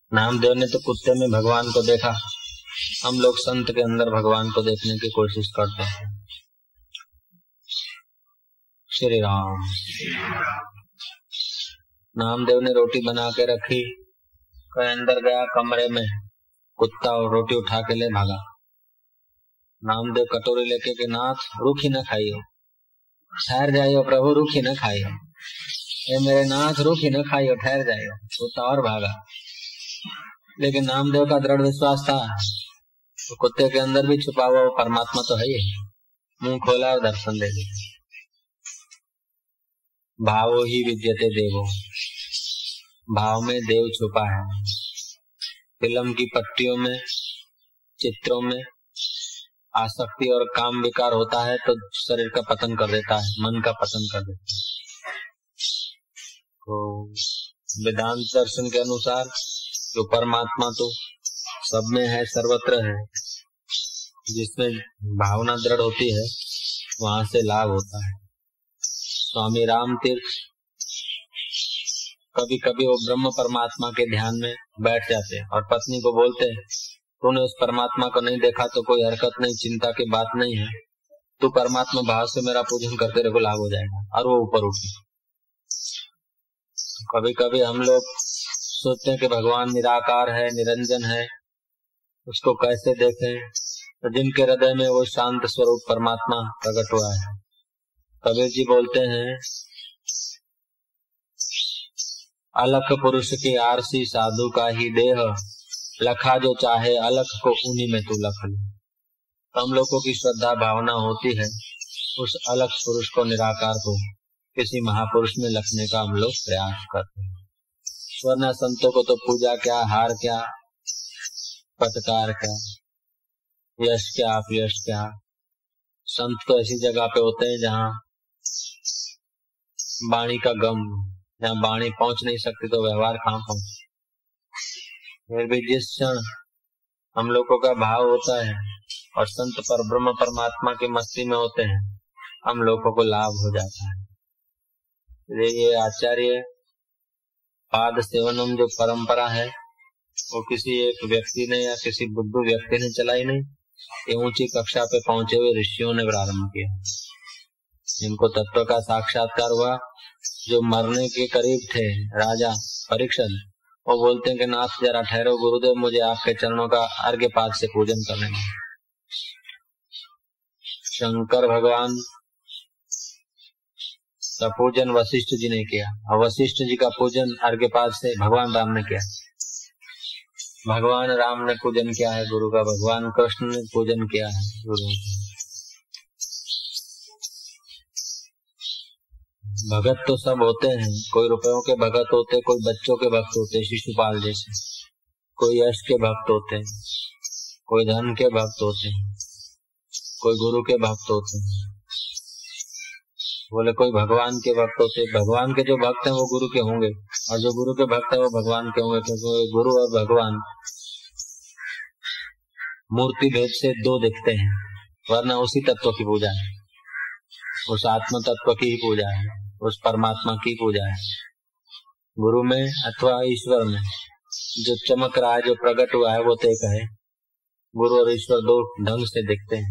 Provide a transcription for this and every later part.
नामदेव ने तो कुत्ते में भगवान को देखा, हम लोग संत के अंदर भगवान को देखने की कोशिश करते हैं। श्री राम। नामदेव ने रोटी बना के रखी, कहीं अंदर गया कमरे में, कुत्ता और रोटी उठा के ले भागा। नामदेव कटोरी लेके के नाथ रूखी न खाइयो, ठहर जाइयो प्रभु, रूखी न खाइयो, ये मेरे नाथ रूखी न खाइयो, ठहर जाइयो। कुत्ता और भागा, लेकिन नामदेव का दृढ़ विश्वास था तो कुत्ते के अंदर भी छुपा हुआ परमात्मा तो है ही। मुंह खोला और दर्शन दे दिया। भावो ही विद्यते देवो, भाव में देव छुपा है। फिल्म की पट्टियों में, चित्रों में आसक्ति और काम विकार होता है तो शरीर का पतन कर देता है, मन का पतन कर देता है। तो वेदांत दर्शन के अनुसार जो परमात्मा तो सब में है, सर्वत्र है, जिसमें भावना दृढ़ होती है वहां से लाभ होता है। स्वामी राम तीर्थ कभी कभी वो ब्रह्म परमात्मा के ध्यान में बैठ जाते हैं और पत्नी को बोलते हैं, तूने उस परमात्मा को नहीं देखा तो कोई हरकत नहीं, चिंता की बात नहीं है, तू परमात्मा भाव से मेरा पूजन करते रहो, लाभ हो जाएगा। और वो ऊपर उठी। कभी कभी हम लोग सोचते हैं कि भगवान निराकार है, निरंजन है, उसको कैसे देखें, तो जिनके हृदय में वो शांत स्वरूप परमात्मा प्रकट हुआ है। कबीर जी बोलते हैं, अलख पुरुष की आरसी साधु का ही देह, लखा जो चाहे अलख को उन्हीं में तू लख ले। तो हम लोगों की श्रद्धा भावना होती है उस अलख पुरुष को, निराकार को किसी महापुरुष में लखने का हम लोग प्रयास करते हैं। वरना संतों को तो पूजा क्या, हार क्या, पटकार क्या, यश क्या, अपयश क्या। संत तो ऐसी जगह पे होते हैं जहाँ वाणी का गम, जहाँ वाणी पहुंच नहीं सकती तो व्यवहार कहाँ पहुंचे। फिर भी जिस क्षण हम लोगों का भाव होता है और संत पर ब्रह्म परमात्मा की मस्ती में होते हैं, हम लोगों को लाभ हो जाता है। ये आचार्य पाद सेवनम जो परंपरा है वो किसी एक व्यक्ति ने या किसी बुद्धू व्यक्ति ने चलाई नहीं, ये ऊंची कक्षा पे पहुंचे हुए ऋषियों ने प्रारंभ किया। जिनको तत्व का साक्षात्कार हुआ, जो मरने के करीब थे, राजा परीक्षित, वो बोलते हैं कि नाथ जरा ठहरो गुरुदेव, मुझे आपके चरणों का अर्घ्यपाद से पूजन करने में। शंकर भगवान का पूजन वशिष्ठ जी ने किया और वशिष्ठ जी का पूजन अर्घ्यपाद से भगवान राम ने किया। भगवान राम ने पूजन किया है गुरु का, भगवान कृष्ण ने पूजन किया है गुरु। भगत तो सब होते हैं, कोई रुपयों के भगत होते, कोई बच्चों के भक्त होते शिशुपाल जैसे, कोई यश के भक्त होते, कोई धन के भक्त होते, कोई गुरु के भक्त होते, बोले कोई भगवान के भक्त होते। भगवान के जो भक्त हैं वो गुरु के होंगे और जो गुरु के भक्त हैं वो भगवान के होंगे, क्योंकि गुरु और भगवान मूर्ति भेद से दो दिखते हैं, वरना उसी तत्व की पूजा है, उस आत्म तत्व की ही पूजा है, उस परमात्मा की पूजा है। गुरु में अथवा ईश्वर में जो चमक रहा है, जो प्रकट हुआ है, वो तो एक है। गुरु और ईश्वर दो ढंग से दिखते हैं।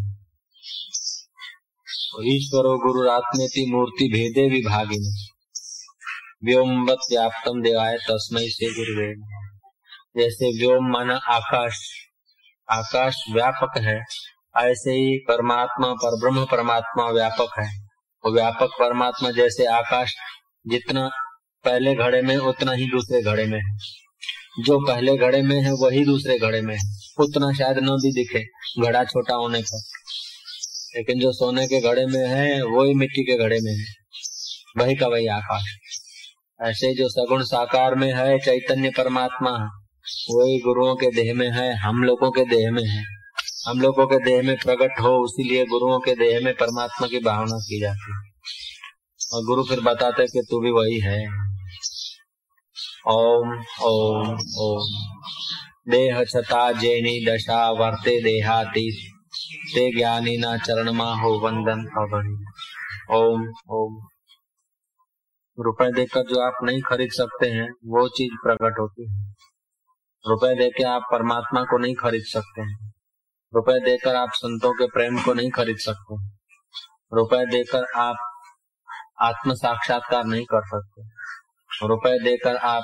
ईश्वर और गुरु आत्मेति मूर्ति भेदे विभागिनी, व्योमवत व्याप्तम देवाय तस्मै से गुरुवे। जैसे व्योम माना आकाश, आकाश व्यापक है, ऐसे ही परमात्मा पर ब्रह्म परमात्मा व्यापक है। वो व्यापक परमात्मा जैसे आकाश जितना पहले घड़े में उतना ही दूसरे घड़े में है, जो पहले घड़े में है वही दूसरे घड़े में है, उतना शायद न भी दिखे घड़ा छोटा होने पर, लेकिन जो सोने के घड़े में है वही मिट्टी के घड़े में है, वही का वही आकाश। ऐसे जो सगुण साकार में है चैतन्य परमात्मा, वही गुरुओं के देह में है, हम लोगों के देह में है। हम लोगों के देह में प्रकट हो, इसीलिए गुरुओं के देह में परमात्मा की भावना की जाती है और गुरु फिर बताते कि तू भी वही है। ओम ओम ओम। देह छता जैनी दशा वर्ते देहातीत, ते ज्ञानी ना चरणमा हो वंदन अवनी। ओम ओम। रुपए देकर जो आप नहीं खरीद सकते हैं वो चीज प्रकट होती है, रुपए देके आप परमात्मा को नहीं खरीद सकते हैं। रुपए देकर आप संतों के प्रेम को नहीं खरीद सकते। रुपए देकर आप आत्म साक्षात्कार नहीं कर सकते। रुपए देकर आप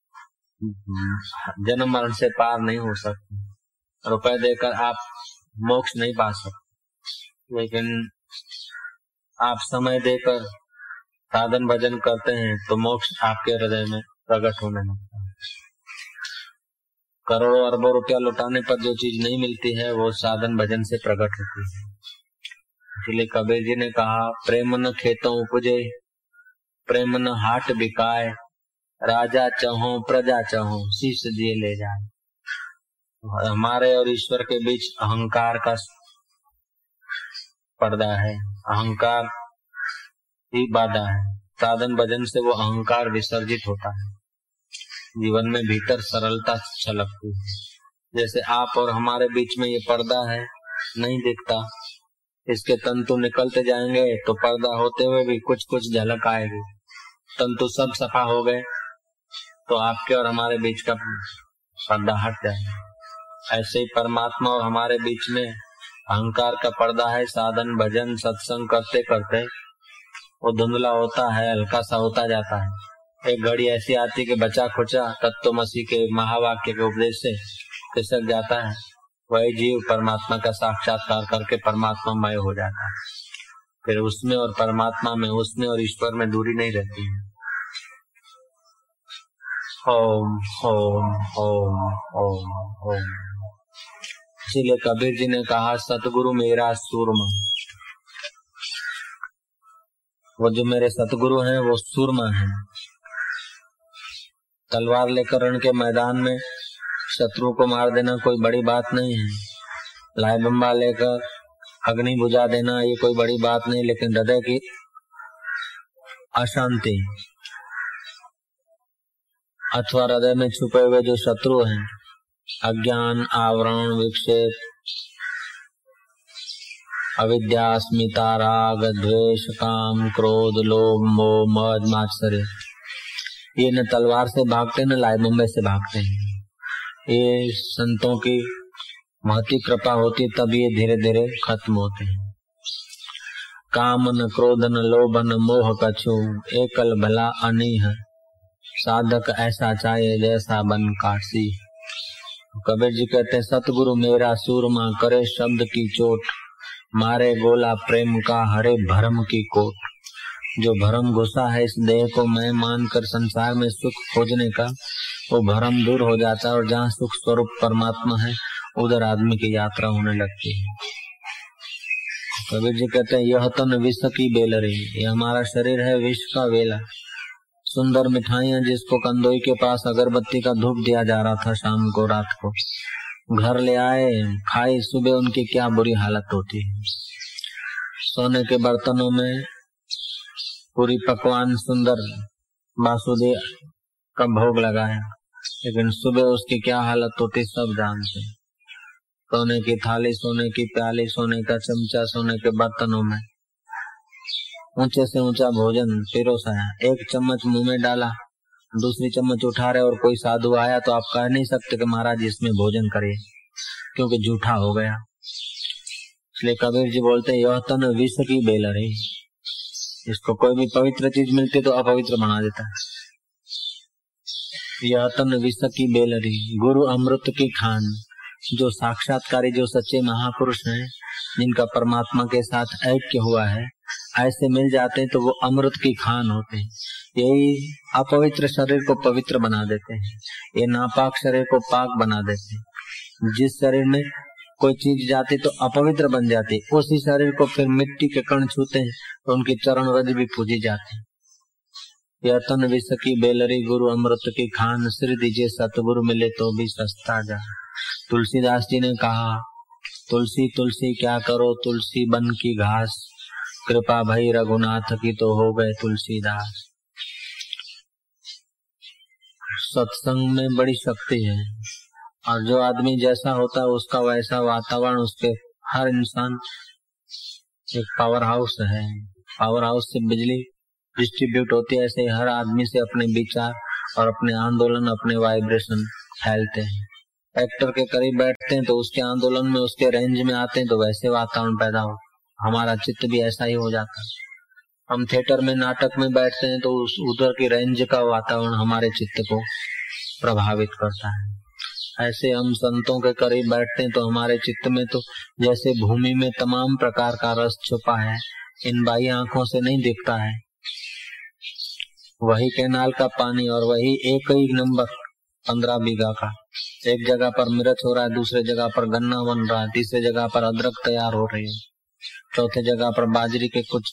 जन्म मरण से पार नहीं हो सकते। रुपए देकर आप मोक्ष नहीं पा सकते। लेकिन आप समय देकर साधन भजन करते हैं तो मोक्ष आपके हृदय में प्रकट होने लगता है। करोड़ों अरबों रुपया लुटाने पर जो चीज नहीं मिलती है वो साधन भजन से प्रकट होती है। इसलिए कबीर जी ने कहा, प्रेम न खेतों उपजे, प्रेम न हाट बिकाए, राजा चहो प्रजा चहो, शीश दिए ले जाए। हमारे और ईश्वर के बीच अहंकार का पर्दा है, अहंकार ही बाधा है। साधन भजन से वो अहंकार विसर्जित होता है, जीवन में भीतर सरलता छलकती है। जैसे आप और हमारे बीच में ये पर्दा है, नहीं दिखता, इसके तंतु निकलते जाएंगे तो पर्दा होते हुए भी कुछ कुछ झलक आएगी। तंतु सब सफा हो गए तो आपके और हमारे बीच का पर्दा हट जाएगा। ऐसे ही परमात्मा और हमारे बीच में अहंकार का पर्दा है। साधन भजन सत्संग करते करते वो धुंधला होता है, हल्का सा होता जाता है। एक घड़ी ऐसी आती कि बचा खुचा तत्वमसी के महावाक्य के उपदेश से खिसक जाता है। वही जीव परमात्मा का साक्षात्कार करके परमात्मामय हो जाता है। फिर उसमें और परमात्मा में, उसमें और ईश्वर में दूरी नहीं रहती है। ओम ओम ओम ओम ओम। इसीलिए कबीर जी ने कहा, सतगुरु मेरा सूरमा। वो जो मेरे सतगुरु हैं वो सूरमा हैं। तलवार लेकर रण के मैदान में शत्रु को मार देना कोई बड़ी बात नहीं है। लाई बम्बा लेकर अग्नि बुझा देना ये कोई बड़ी बात नहीं। लेकिन हृदय की अशांति अथवा हृदय में छुपे हुए जो शत्रु हैं, अज्ञान, आवरण, विक्षेप, अविद्या, अस्मिता, राग, द्वेष, काम, क्रोध, लोभ, मोह, मद, मात्सर्य, ये न तलवार से भागते न लाई बम्बे से भागते हैं। ये संतों की महती कृपा होती तब ये धीरे धीरे खत्म होते हैं। काम न क्रोध न लोभ न मोह कछु, एकल भला अनीह, साधक ऐसा चाहे जैसा बन काशी। कबीर जी कहते हैं, सतगुरु मेरा सूरमा, करे शब्द की चोट, मारे गोला प्रेम का, हरे भरम की कोट। जो भरम घुसा है इस देह को मैं मानकर संसार में सुख खोजने का, वो भरम दूर हो जाता है और जहाँ सुख स्वरूप परमात्मा है उधर आदमी की यात्रा होने लगती है। कबीर जी कहते हैं, यह तन विष की बेलरी, ये हमारा शरीर है विष का वेला। सुंदर मिठाइयां जिसको कंदोई के पास अगरबत्ती का धूप दिया जा रहा था शाम को रात को, घर ले आए, खाई, सुबह उनकी क्या बुरी हालत होती है। सोने के बर्तनों में पूरी पकवान सुंदर बासुदेव का भोग लगाया, लेकिन सुबह उसकी क्या हालत होती सब जानते हैं। सोने की थाली, सोने की प्याली, सोने का चमचा, सोने के बर्तनों में ऊंचे से ऊंचा भोजन पिरोसाया, एक चम्मच मुंह में डाला, दूसरी चम्मच उठा रहे और कोई साधु आया तो आप कह नहीं सकते कि महाराज इसमें भोजन करिए, क्योंकि झूठा हो गया। इसलिए कबीर जी बोलते हैं, यह तन विष की बेलरी, इसको कोई भी पवित्र चीज मिलती तो अपवित्र बना देता है। यह तन विष की बेलरी, गुरु अमृत की खान। जो साक्षात्कारी, जो सच्चे महापुरुष हैं, जिनका परमात्मा के साथ ऐक्य हुआ है, ऐसे मिल जाते हैं तो वो अमृत की खान होते हैं। यही अपवित्र शरीर को पवित्र बना देते हैं, ये नापाक शरीर को पाक बना देते हैं। जिस शरीर में कोई चीज जाती तो अपवित्र बन जाती, उसी शरीर को फिर मिट्टी के कण छूते हैं तो उनकी चरण रज भी पूजी जाती। यह तन विष की बेलरी, गुरु अमृत की खान, श्री दीजिए सतगुरु मिले तो भी सस्ता जा। तुलसीदास जी ने कहा, तुलसी तुलसी क्या करो, तुलसी बन की घास, कृपा भई रघुनाथ की तो हो गए तुलसीदास। सत्संग में बड़ी शक्ति है, और जो आदमी जैसा होता है उसका वैसा वातावरण, उसके हर इंसान एक पावर हाउस है। पावर हाउस से बिजली डिस्ट्रीब्यूट होती है, ऐसे हर आदमी से अपने विचार और अपने आंदोलन, अपने वाइब्रेशन फैलते हैं। एक्टर के करीब बैठते हैं तो उसके आंदोलन में, उसके रेंज में आते हैं तो वैसे वातावरण पैदा हो, हमारा चित्त भी ऐसा ही हो जाता है। हम थिएटर में, नाटक में बैठते हैं तो उधर की रेंज का वातावरण हमारे चित्त को प्रभावित करता है। ऐसे हम संतों के करीब बैठते हैं तो हमारे चित्त में तो जैसे भूमि में तमाम प्रकार का रस छुपा है, इन बाह्य आंखों से नहीं दिखता है। वही कैनाल का पानी और वही एक ही नंबर 15 बीघा का, एक जगह पर मिर्च हो रहा है, दूसरे जगह पर गन्ना बन रहा है, तीसरे जगह पर अदरक तैयार हो रही है, चौथे जगह पर बाजरी के कुछ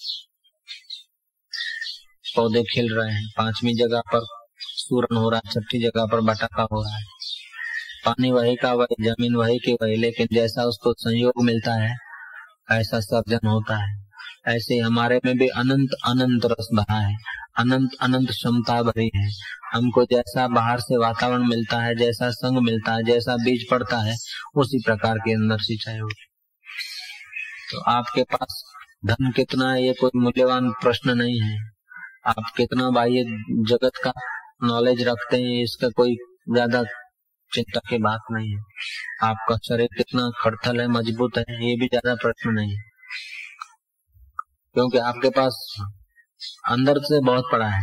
पौधे खिल रहे हैं, पांचवी जगह पर सूरन हो रहा है, छठी जगह पर बटाका हो रहा है। पानी वही का वही, जमीन वही की वही, लेकिन जैसा उसको संयोग मिलता है ऐसा सर्जन होता है। ऐसे हमारे में भी अनंत अनंत रस भरा है, अनंत अनंत क्षमता भरी है। हमको जैसा बाहर से वातावरण मिलता है, जैसा संग मिलता है, जैसा बीज पड़ता है, उसी प्रकार के अंदर सिंचाई होती। तो आपके पास धन कितना है ये कोई मूल्यवान प्रश्न नहीं है, आप कितना बाह्य जगत का नॉलेज रखते हैं इसका कोई ज्यादा चिंता की बात नहीं है। आपका शरीर कितना खड़थल है, मजबूत है, ये भी ज्यादा प्रश्न नहीं है, क्योंकि आपके पास अंदर से बहुत पड़ा है।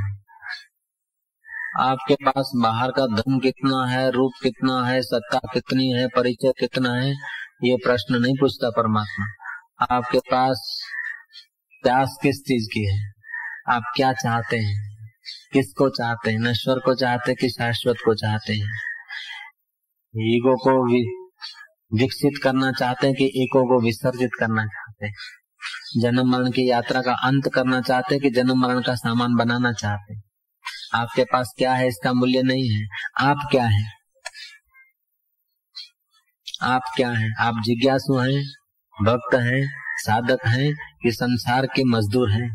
आपके पास बाहर का धन कितना है, रूप कितना है, सत्ता कितनी है, परिचय कितना है, ये प्रश्न नहीं पूछता परमात्मा। आपके पास प्यास किस चीज की है, आप क्या चाहते हैं, किसको चाहते हैं, नश्वर को चाहते हैं कि शाश्वत को चाहते हैं, ईगो को विकसित करना चाहते हैं कि ईगो को विसर्जित करना चाहते हैं, जन्म मरण की यात्रा का अंत करना चाहते हैं कि जन्म मरण का सामान बनाना चाहते हैं। आपके पास क्या है इसका मूल्य नहीं है, आप क्या है, आप क्या है, आप जिज्ञासु हैं, भक्त हैं, साधक हैं कि संसार के मजदूर हैं।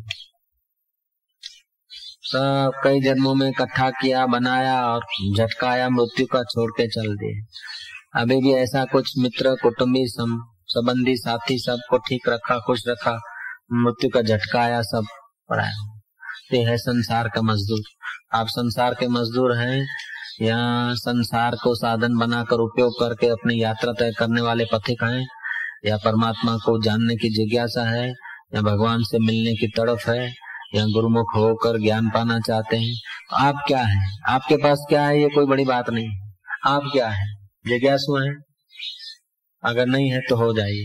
सब कई जन्मों में इकट्ठा किया, बनाया और झटकाया, मृत्यु का छोड़ के चल दिए। अभी भी ऐसा कुछ मित्र, कुटुंबी, संबंधी, साथी सबको ठीक रखा, खुश रखा, मृत्यु का झटका आया, सब पढ़ाया। ये है संसार का मजदूर। आप संसार के मजदूर हैं या संसार को साधन बनाकर उपयोग करके अपनी यात्रा तय करने वाले पथिक हैं, या परमात्मा को जानने की जिज्ञासा है, या भगवान से मिलने की तड़प है, या गुरुमुख होकर ज्ञान पाना चाहते हैं, तो आप क्या है, आपके पास क्या है, ये कोई बड़ी बात नहीं। आप क्या है, जिज्ञासु हैं, अगर नहीं है तो हो जाइए।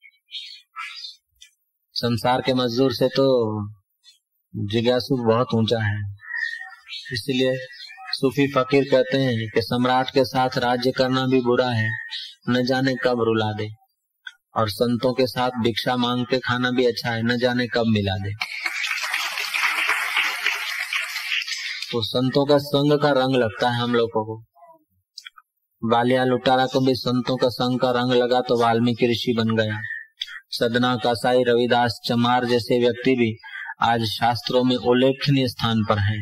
संसार के मजदूर से तो जिज्ञासु बहुत ऊंचा है। इसलिए सूफी फकीर कहते हैं कि सम्राट के साथ राज्य करना भी बुरा है, न जाने कब रुला दे, और संतों के साथ भिक्षा मांग के खाना भी अच्छा है, न जाने कब मिला दे। तो संतों का संग का रंग लगता है हम लोगों को। बालिया लुटारा को भी संतों का संग का रंग लगा तो वाल्मीकि ऋषि बन गया। सदना कासाई, रविदास, चमार जैसे व्यक्ति भी आज शास्त्रों में उल्लेखनीय स्थान पर हैं।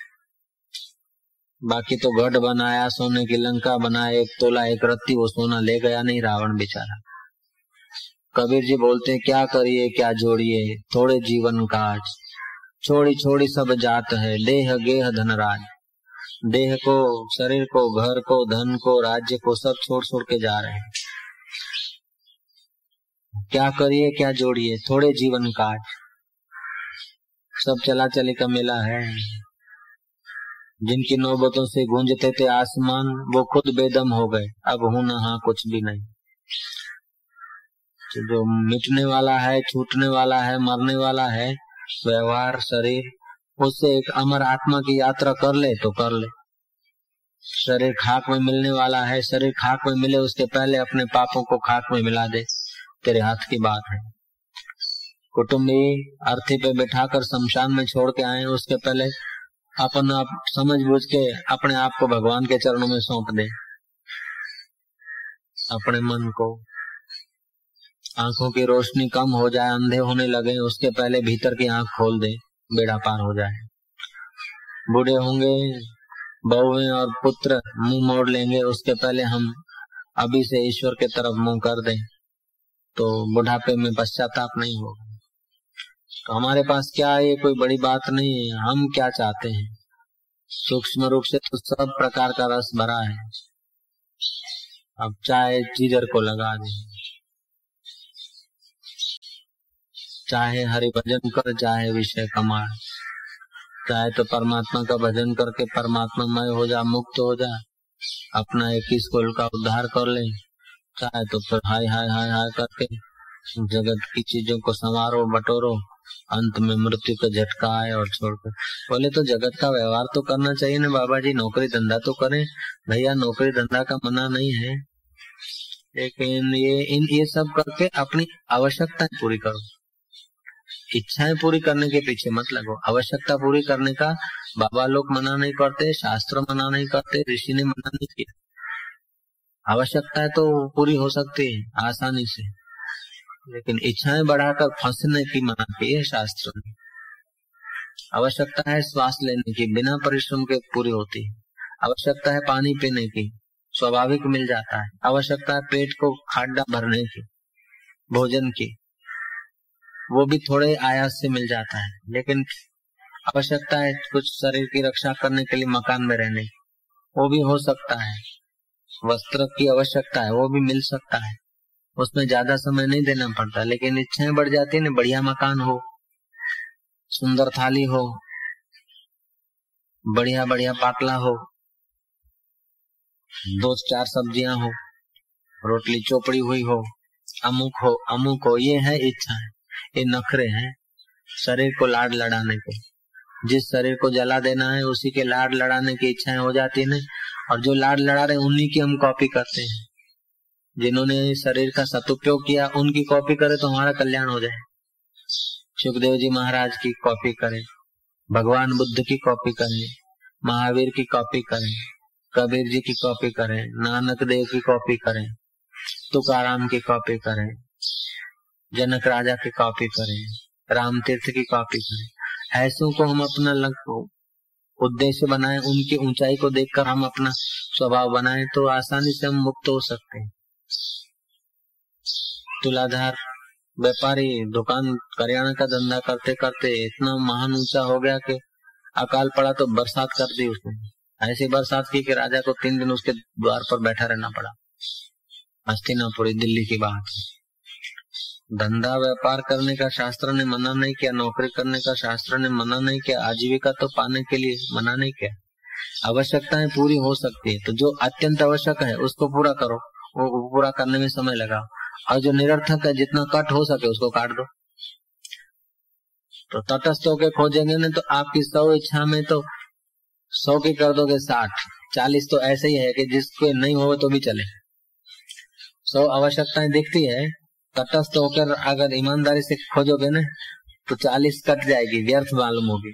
बाकी तो गढ़ बनाया, सोने की लंका बनाया, 1 तोला 1 रत्ती, वो सोना ले गया नहीं रावण बेचारा। कबीर जी बोलते हैं, क्या करिए क्या जोड़िए, थोड़े जीवन काज, छोड़ी छोड़ी सब जात है, देह गेह धनराज। देह को, शरीर को, घर को, धन को, राज्य को, सब छोड़ छोड़ के जा रहे हैं। क्या करिए क्या जोड़िए, थोड़े जीवन काज, सब चला चली का मेला है। जिनकी नौबतों से गूंजते थे आसमान, वो खुद बेदम हो गए, अब हूं नहा कुछ भी नहीं। तो जो मिटने वाला है, छूटने वाला है, मरने वाला है, व्यवहार, शरीर, उससे एक अमर आत्मा की यात्रा कर ले तो कर ले। शरीर खाक में मिलने वाला है, शरीर खाक में मिले उसके पहले अपने पापों को खाक में मिला दे, तेरे हाथ की बात है। कुटुंबी अर्थी पे बैठाकर शमशान में छोड़ के आए, उसके पहले अपन आप समझ बूझ के अपने आप को भगवान के चरणों में सौंप दे। अपने मन को, आंखों की रोशनी कम हो जाए, अंधे होने लगे, उसके पहले भीतर की आंख खोल दे, बेड़ा पार हो जाए। बूढ़े होंगे, बहुएं और पुत्र मुंह मोड़ लेंगे, उसके पहले हम अभी से ईश्वर के तरफ मुंह कर दें तो बुढ़ापे में पश्चाताप नहीं होगा। तो हमारे पास क्या है, ये कोई बड़ी बात नहीं है। हम क्या चाहते हैं, सूक्ष्म रूप से तो सब प्रकार का रस भरा है। अब चाहे जिधर को लगा दे, चाहे हरि भजन कर, चाहे विषय कमा, चाहे तो परमात्मा का भजन करके परमात्मामय हो जा, मुक्त हो जा, अपना 21 कुल का उद्धार कर ले, चाहे तो फिर हाय हाय हाय हाय करके जगत की चीजों को संवारो बटोरो, अंत में मृत्यु का झटका आए और छोड़कर। बोले तो जगत का व्यवहार तो करना चाहिए ना बाबा जी, नौकरी धंधा तो करें। भैया नौकरी धंधा का मना नहीं है, लेकिन ये सब करके अपनी आवश्यकताएं पूरी करो। इच्छाएं पूरी करने के पीछे मत लगो। आवश्यकता पूरी करने का बाबा लोग मना नहीं करते, शास्त्र मना नहीं करते, ऋषि ने मना नहीं किया। आवश्यकताएं तो पूरी हो सकती है आसानी से, लेकिन इच्छाएं बढ़ाकर फंसने की मना की है शास्त्र ने। आवश्यकता है श्वास लेने की, बिना परिश्रम के पूरी होती है। आवश्यकता है पानी पीने की, स्वाभाविक मिल जाता है। आवश्यकता है पेट को खाड्डा भरने की, भोजन की, वो भी थोड़े आयास से मिल जाता है। लेकिन आवश्यकता है कुछ शरीर की रक्षा करने के लिए मकान में रहने की, वो भी हो सकता है। वस्त्र की आवश्यकता है, वो भी मिल सकता है, उसमें ज्यादा समय नहीं देना पड़ता। लेकिन इच्छाएं बढ़ जाती है ना, बढ़िया मकान हो, सुंदर थाली हो, बढ़िया बढ़िया पाटला हो, 2-4 सब्जियां हो, रोटली चोपड़ी हुई हो, अमुक हो, ये है इच्छा है, ये नखरे हैं शरीर को लाड लड़ाने के। जिस शरीर को जला देना है उसी के लाड लड़ाने की इच्छाएं हो जाती है ना, और जो लाड लड़ा रहे उन्हीं की हम कॉपी करते हैं। जिन्होंने शरीर का सदुपयोग किया उनकी कॉपी करे तो हमारा कल्याण हो जाए। सुखदेव जी महाराज की कॉपी करें, भगवान बुद्ध की कॉपी करें, महावीर की कॉपी करें, कबीर जी की कॉपी करें, नानक देव की कॉपी करें, तुकाराम की कॉपी करें, जनक राजा की कॉपी करें, राम तीर्थ की कॉपी करें। ऐसों को हम अपना उद्देश्य बनाएं, उनकी ऊंचाई को देखकर हम अपना स्वभाव बनाएं तो आसानी से हम मुक्त हो सकते हैं। तुलाधार व्यापारी दुकान करियाना का धंधा करते करते इतना महान ऊंचा हो गया कि अकाल पड़ा तो बरसात कर दी उसने। ऐसी बरसात की कि राजा को 3 दिन उसके द्वार पर बैठा रहना पड़ा। हस्तिनापुरी दिल्ली की बात है। धंधा व्यापार करने का शास्त्र ने मना नहीं किया, नौकरी करने का शास्त्र ने मना नहीं किया, आजीविका तो पाने के लिए मना नहीं किया। आवश्यकताएं पूरी हो सकती है तो जो अत्यंत आवश्यक है उसको पूरा करो, वो पूरा करने में समय लगाओ, और जो निरर्थक है जितना कट हो सके उसको काट दो। तो तटस्थ होकर खोजेंगे ना तो आपकी 100 इच्छा में तो 100 की कर दोगे 60, 40 तो ऐसे ही है कि जिसको नहीं हो तो भी चले। 100 आवश्यकताएं दिखती है, तटस्थ होकर अगर ईमानदारी से खोजोगे ना तो 40 कट जाएगी, व्यर्थ मालूम होगी।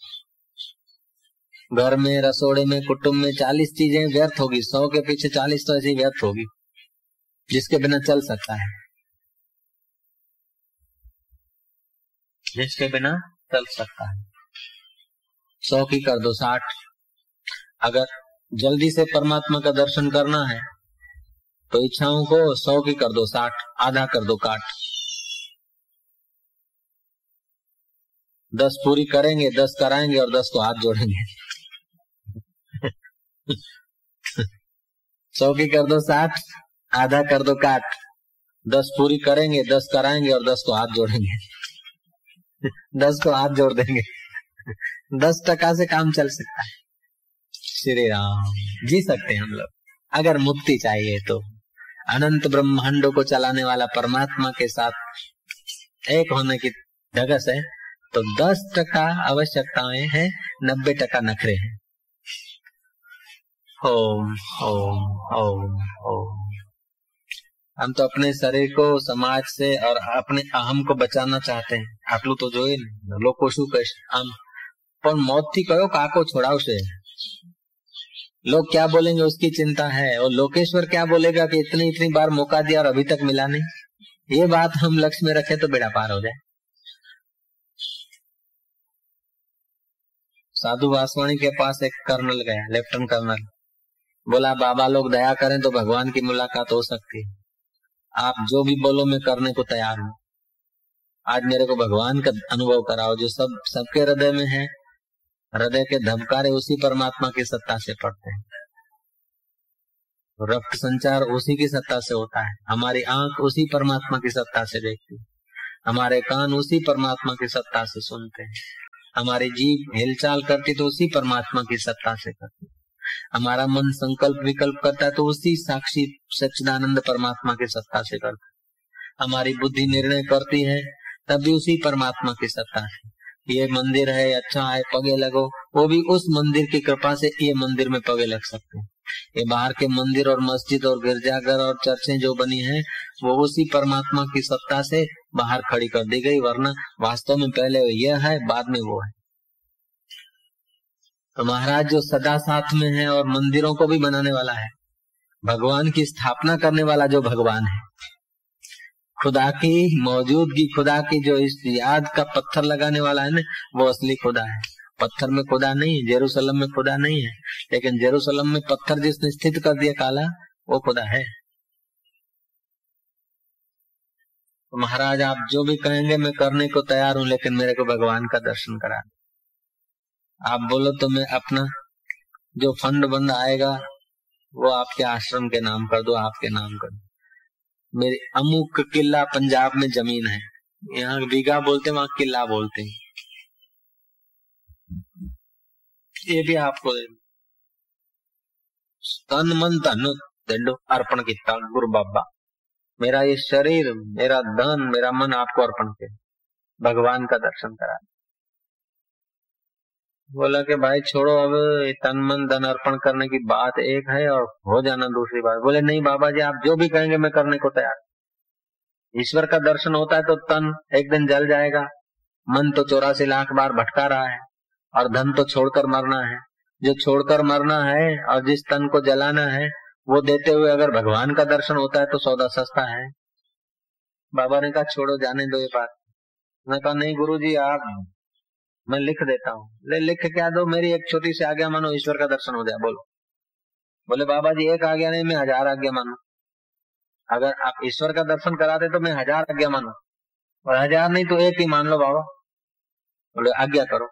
घर में, रसोड़े में, कुटुंब में 40 चीजें व्यर्थ होगी, 100 के पीछे 40 तो ऐसी व्यर्थ होगी जिसके बिना चल सकता है, जिसके बिना चल सकता है। 100 की कर दो 60। अगर जल्दी से परमात्मा का दर्शन करना है तो इच्छाओं को 100 की कर दो 60, आधा कर दो काट। 10 पूरी करेंगे, 10 कराएंगे और 10 को हाथ जोड़ेंगे। 100 की कर दो 60, आधा कर दो काट। 10 पूरी करेंगे, 10 कराएंगे और 10 को हाथ जोड़ेंगे। 10 को हाथ जोड़ देंगे, 10% से काम चल सकता है। श्री राम, जी सकते हैं हम लोग अगर मुक्ति चाहिए तो। अनंत ब्रह्मांडों को चलाने वाला परमात्मा के साथ एक होने की ढगस है तो 10% आवश्यकताएं हैं, 90% नखरे हैं। ओम ओम ओम ओम। हम तो अपने शरीर को समाज से और अपने अहम को बचाना चाहते हैं। आटलू तो जोई ने लोको शू कहे आम पण मौत थी कयो काको छोड़ावशे। लोग क्या बोलेंगे उसकी चिंता है, और लोकेश्वर क्या बोलेगा कि इतनी बार मौका दिया और अभी तक मिला नहीं। ये बात हम लक्ष्य में रखें तो बेड़ा पार हो जाए। साधु वासवाणी के पास एक कर्नल गया, लेफ्टिनेंट कर्नल, बोला बाबा लोग दया करें तो भगवान की मुलाकात हो सकती है, आप जो भी बोलो मैं करने को तैयार हूँ। आज मेरे को भगवान का अनुभव कराओ जो सबके हृदय में है। हृदय के धबकारे उसी परमात्मा की सत्ता से पड़ते हैं। रक्त संचार उसी की सत्ता से होता है, हमारी आंख उसी परमात्मा की सत्ता से देखती है, हमारे कान उसी परमात्मा की सत्ता से सुनते हैं, हमारी जीभ हिलचाल करती तो उसी परमात्मा की सत्ता से करती, हमारा मन संकल्प विकल्प करता है तो उसी साक्षी सच्चिदानंद परमात्मा की सत्ता से करता है, हमारी बुद्धि निर्णय करती है तब भी उसी परमात्मा की सत्ता से। ये मंदिर है, अच्छा है, पगे लगो, वो भी उस मंदिर की कृपा से ये मंदिर में पगे लग सकते हैं। ये बाहर के मंदिर और मस्जिद और गिरजाघर और चर्चें जो बनी है वो उसी परमात्मा की सत्ता से बाहर खड़ी कर दी गई, वरना वास्तव में पहले यह है बाद में वो है। तो महाराज जो सदा साथ में है और मंदिरों को भी बनाने वाला है, भगवान की स्थापना करने वाला जो भगवान है, खुदा की मौजूदगी, खुदा की जो इस याद का पत्थर लगाने वाला है ना, वो असली खुदा है। पत्थर में खुदा नहीं है, जेरूसलम में खुदा नहीं है, लेकिन जेरूसलम में पत्थर जिसने स्थित कर दिया काला, वो खुदा है। तो महाराज आप जो भी कहेंगे मैं करने को तैयार हूं, लेकिन मेरे को भगवान का दर्शन करा। आप बोलो तो मैं अपना जो फंड बंद आएगा वो आपके आश्रम के नाम कर दो, आपके नाम कर दो। मेरी अमुक किला पंजाब में जमीन है, यहाँ बीघा बोलते वहां किला बोलते हैं, ये भी आपको तन मन धन दंडो अर्पण किया गुरु बाबा, मेरा ये शरीर, मेरा धन, मेरा मन आपको अर्पण किया, भगवान का दर्शन करा। बोला कि भाई छोड़ो, अब तन मन धन अर्पण करने की बात एक है और हो जाना दूसरी बात। बोले नहीं बाबा जी, आप जो भी कहेंगे मैं करने को तैयार। ईश्वर का दर्शन होता है तो तन एक दिन जल जाएगा, मन तो 84 लाख बार भटका रहा है, और धन तो छोड़कर मरना है। जो छोड़कर मरना है और जिस तन को जलाना है वो देते हुए अगर भगवान का दर्शन होता है तो सौदा सस्ता है। बाबा ने कहा छोड़ो, जाने दो ये बात। मैं कहा नहीं गुरुजी, आप, मैं लिख देता हूँ। लिख क्या दो, मेरी एक छोटी सी आज्ञा मानो, ईश्वर का दर्शन हो जाए। बोलो। बोले बाबा जी एक आज्ञा नहीं, मैं 1000 आज्ञा मानो। अगर आप ईश्वर का दर्शन कराते तो मैं 1000 आज्ञा मानो, और 1000 नहीं तो एक ही मान लो बाबा। बोले आज्ञा करो।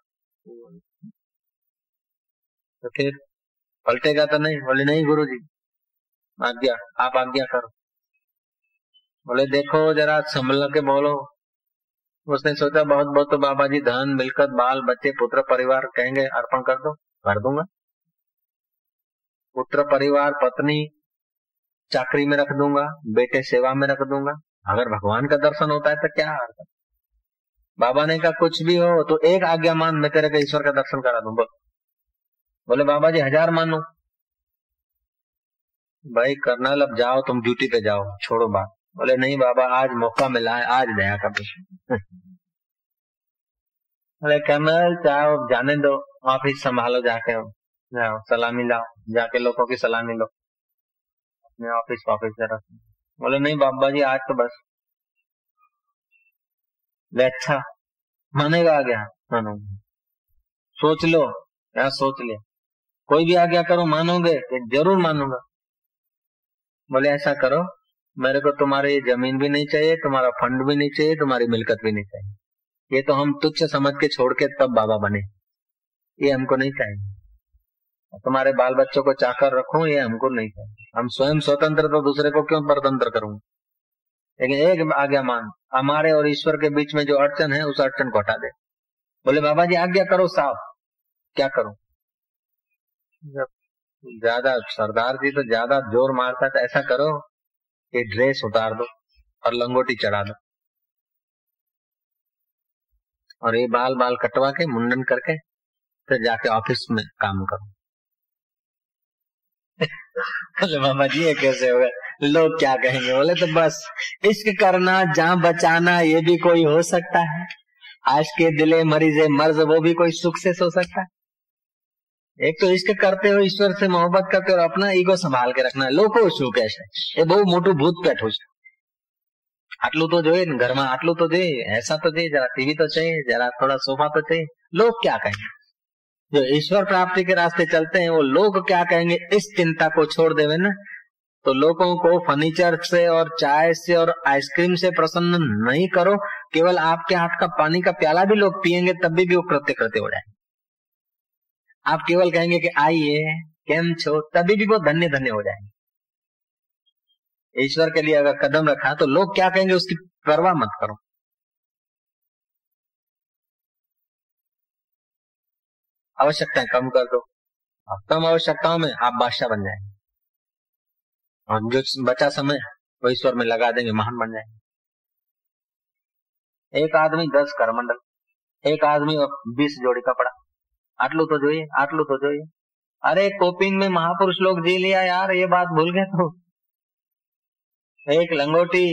तो फिर पलटेगा तो नहीं? बोले नहीं गुरुजी, आज्ञा, आप आज्ञा करो। बोले देखो जरा संभल के बोलो। उसने सोचा बहुत बहुत तो बाबा जी धन मिलकत बाल बच्चे पुत्र परिवार कहेंगे अर्पण कर दो, कर दूंगा। पुत्र परिवार पत्नी चाकरी में रख दूंगा, बेटे सेवा में रख दूंगा। अगर भगवान का दर्शन होता है तो क्या अर्थ है? बाबा ने कहा कुछ भी हो तो एक आज्ञा मान, मैं तेरे को ईश्वर का दर्शन करा दूं। बोले बाबा जी 1000 मानो। भाई कर्नल अब जाओ, तुम ड्यूटी पे जाओ, छोड़ो बात। बोले नहीं बाबा, आज मौका मिला है, आज दया का विषय। बोले कर्नल चाहो जाने दो, ऑफिस संभालो, जाके जाओ सलामी लाओ, जाके लोगों की सलामी लो, अपने ऑफिस जरा। बोले नहीं बाबा जी आज तो बस। ले अच्छा मानेगा आज्ञा? मानो, सोच लो, या सोच ले, कोई भी आज्ञा करो मानोगे? जरूर मानूंगा। बोले ऐसा करो, मेरे को तुम्हारी जमीन भी नहीं चाहिए, तुम्हारा फंड भी नहीं चाहिए, तुम्हारी मिलकत भी नहीं चाहिए। ये तो हम तुच्छ समझ के छोड़ के तब बाबा बने, ये हमको नहीं चाहिए। तुम्हारे बाल बच्चों को चाकर रखूं, ये हमको नहीं चाहिए। हम स्वयं स्वतंत्र, तो दूसरे को क्यों परतंत्र करूं? लेकिन एक आज्ञा मान, हमारे और ईश्वर के बीच में जो अड़चन है उस अड़चन को हटा दे। बोले बाबा जी आज्ञा करो साहब, क्या करूं? ज्यादा सरदार जी तो ज्यादा जोर मारता, तो ऐसा करो कि ड्रेस उतार दो और लंगोटी चढ़ा दो, और ये बाल बाल कटवा के मुंडन करके फिर जाके ऑफिस में काम करो। बोले बाबा जी ये कैसे होगा, लोग क्या कहेंगे? बोले तो बस इश्क करना जहाँ बचाना, ये भी कोई हो सकता है। आज के दिले मरीजे मर्ज, वो भी कोई सुख से सो सकता है। एक तो इश्क करते हो, ईश्वर से मोहब्बत करते हो, और अपना ईगो संभाल के रखना। लोको શું કહેશે? એ બહુ મોટું ભૂત બેઠું છે। આટલું તો જોઈએ ને ઘરમાં, આટલું તો જોઈએ, ऐसा तो चाहिए, जरा टीवी तो चाहिए, जरा थोड़ा सोफा तो चाहिए। लोग क्या कहेंगे? जो ईश्वर प्राप्ति के रास्ते चलते हैं वो लोग क्या कहेंगे इस चिंता को छोड़ देवे ना, तो लोगों को फर्नीचर से और चाय से और आइसक्रीम से प्रसन्न नहीं करो। केवल आपके हाथ का पानी का प्याला भी लोग पिएंगे तब भी वो कृत्य करते हो जाएंगे। आप केवल कहेंगे कि आइए केम छो, तभी भी वो धन्य धन्य हो जाएंगे। ईश्वर के लिए अगर कदम रखा तो लोग क्या कहेंगे उसकी परवाह मत करो। आवश्यकताएं कम कर दो, और कम आवश्यकताओं में आप बादशाह बन जाएंगे, और जो बचा समय वो ईश्वर में लगा देंगे, महान बन जाएंगे। एक आदमी 10 करमंडल, एक आदमी 20 जोड़ी कपड़ा, आटलू तो જોઈએ, आटलू तो જોઈએ। अरे कोपिन में महापुरुष लोग जी लिया यार, ये बात भूल गए तो। एक लंगोटी,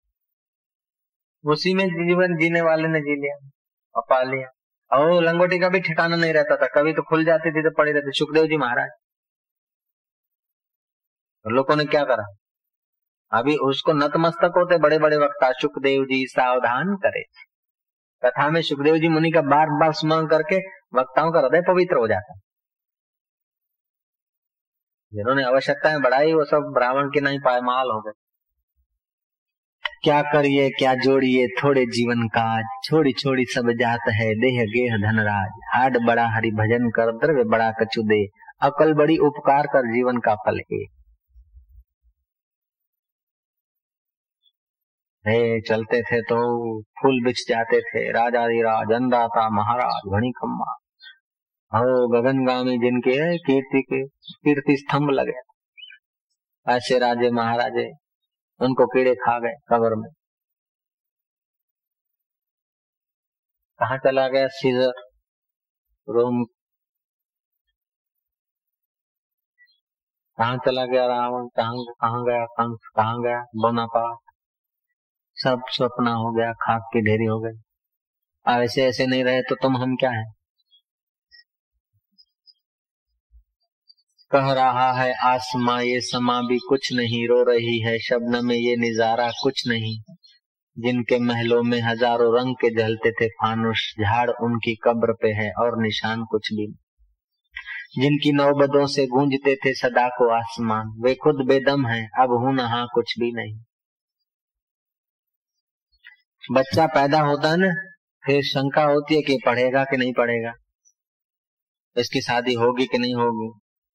उसी में जीवन जीने वाले ने जी लिया और पा लिया। और लंगोटी का भी ठिकाना नहीं रहता था, कभी तो खुल जाती थी तो पड़ी रहती। सुखदेव जी महाराज, तो लोगों ने क्या करा, अभी उसको नतमस्तक होते बड़े बड़े वक्ता, सुखदेव जी सावधान करे। कथा में सुखदेव जी मुनि का बार बार स्मरण करके वक्ताओं का हृदय पवित्र हो जाता। जिन्होंने आवश्यकताएं बढ़ाई वो सब ब्राह्मण के नहीं पायमाल हो गए। क्या करिए क्या जोड़िए थोड़े जीवन काज, छोड़ी छोड़ी सब जात है देह गेह धनराज। हाड बड़ा हरि भजन कर द्रव्य बड़ा कछु दे, अकल बड़ी उपकार कर जीवन का फल हे। चलते थे तो फूल बिछ जाते थे, राजाधिराज अन्नदाता महाराज घनी खम्मा, हो गगनगामी जिनके कीर्ति स्तंभ लगे। ऐसे राजे महाराजे उनको कीड़े खा गए कब्र में। कहाँ चला गया सीजर, रोम, कहाँ चला गया रावण, कहाँ गया कंस, कहाँ गया बोनापार्ट, सब सपना हो गया, खाक की ढेरी हो गई। ऐसे ऐसे नहीं रहे तो तुम हम क्या है। कह रहा है आसमां ये समा भी कुछ नहीं, रो रही है शबनम में ये नजारा कुछ नहीं। जिनके महलों में हजारों रंग के जलते थे फानुस, झाड़ उनकी कब्र पे है और निशान कुछ भी नहीं। जिनकी नौबतों से गूंजते थे सदा को आसमान, वे खुद बेदम हैं अब हूं नहा कुछ भी नहीं। बच्चा पैदा होता है ना, फिर शंका होती है कि पढ़ेगा कि नहीं पढ़ेगा, इसकी शादी होगी कि नहीं होगी,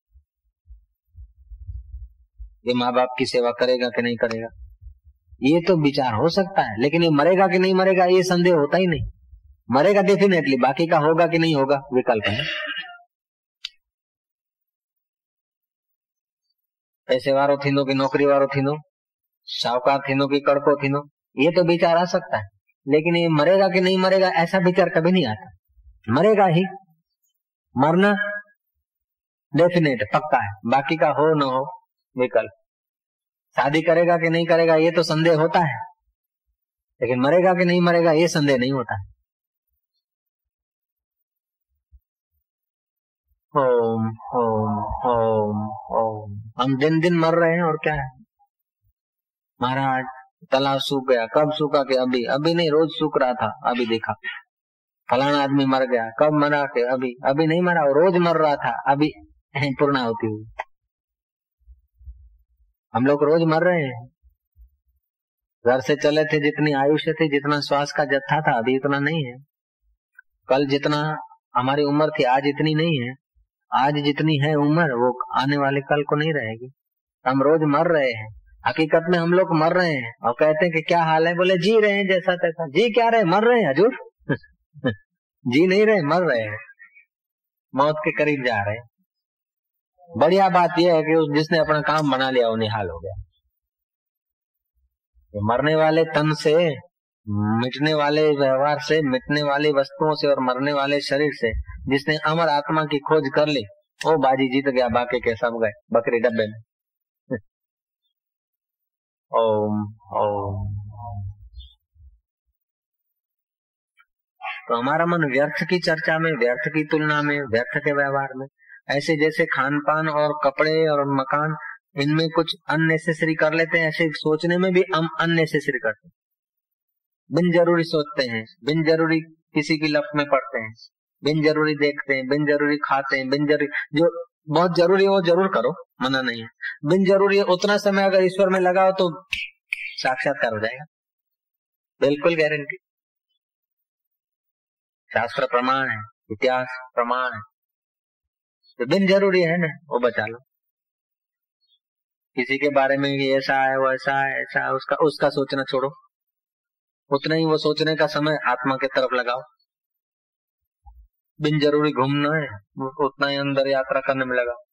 ये माँ बाप की सेवा करेगा कि नहीं करेगा। ये तो विचार हो सकता है, लेकिन ये मरेगा कि नहीं मरेगा ये संदेह होता ही नहीं। मरेगा डेफिनेटली, बाकी का होगा कि नहीं होगा विकल्प है। पैसे वारो थींदो कि नौकरी वारो थींदो, साहूकार थींदो कि कड़को थींदो, ये तो विचार आ सकता है, लेकिन ये मरेगा कि नहीं मरेगा ऐसा विचार कभी नहीं आता। मरेगा ही, मरना डेफिनेट पक्का है, बाकी का हो न हो विकल्प। शादी करेगा कि नहीं करेगा ये तो संदेह होता है, लेकिन मरेगा कि नहीं मरेगा ये संदेह नहीं होता है। ओम ओम ओम ओम। हम दिन दिन मर रहे हैं और क्या है। महाराज तालाब सूख गया, कब सूखा कि अभी, अभी नहीं रोज सूख रहा था, अभी देखा। फलाना आदमी मर गया, कब मरा के अभी, अभी नहीं मरा रोज मर रहा था, अभी पूर्णा होती हुई। हम लोग रोज मर रहे हैं। घर से चले थे जितनी आयुष्य थी, जितना श्वास का जत्था था अभी इतना नहीं है। कल जितना हमारी उम्र थी आज इतनी नहीं है। आज जितनी है उम्र वो आने वाले कल को नहीं रहेगी। हम रोज मर रहे हैं, हकीकत में हम लोग मर रहे हैं और कहते हैं कि क्या हाल है, बोले जी रहे हैं जैसा तैसा। जी क्या रहे, मर रहे हैं हजूर। जी नहीं रहे, मर रहे हैं, मौत के करीब जा रहे हैं। बढ़िया बात यह है कि जिसने अपना काम बना लिया वो निहाल हो गया। मरने वाले तन से, मिटने वाले व्यवहार से, मिटने वाली वस्तुओं से और मरने वाले शरीर से जिसने अमर आत्मा की खोज कर ली वो बाजी जीत गया, बाकी के सब गए बकरी डब्बे में। ओम ओम। तो हमारा मन व्यर्थ की चर्चा में, व्यर्थ की तुलना में, व्यर्थ के व्यवहार में, ऐसे जैसे खान पान और कपड़े और मकान इनमें कुछ अननेसेसरी कर लेते हैं, ऐसे सोचने में भी हम अननेसेसरी करते हैं। बिन जरूरी सोचते हैं, बिन जरूरी किसी की लप में पड़ते हैं, बिन जरूरी देखते हैं, बिन जरूरी खाते हैं, बिन जरूरी, जो बहुत जरूरी है वो जरूर करो, मना नहीं है। बिन जरूरी है उतना समय अगर ईश्वर में लगाओ तो साक्षात्कार हो जाएगा, बिल्कुल गारंटी। शास्त्र प्रमाण है, इतिहास प्रमाण है। तो बिन जरूरी है ना वो बचा लो। किसी के बारे में कि ऐसा है वैसा है ऐसा है, उसका सोचना छोड़ो। उतना ही वो सोचने का समय आत्मा के तरफ लगाओ। बिन जरूरी घूमना है, उतना ही अंदर यात्रा करने में लगाओ।